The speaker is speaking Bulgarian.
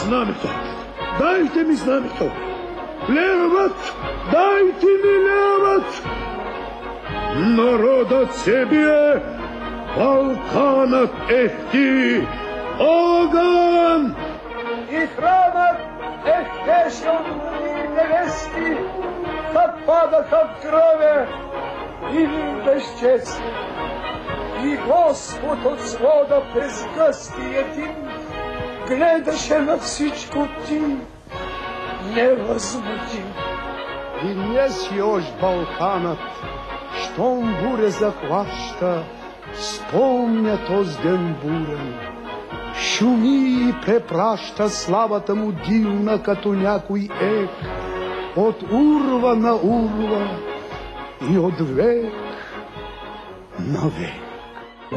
знамето! Дайте ми знамето! Левът! Дайте ми левът! Народът се бие! Балканът ехти! Огън! И храмът ехтеше от луни невести, как падаха в гробе или безчестни. И Господ от свода през гъсти един гледаше на всичко ти невъзмутим. И днес još Балканът, щом буря захваща, спомня тоз ден бурен. Шуми и препраща славата му дивна, като някой ек, от урва на урва и от век на век.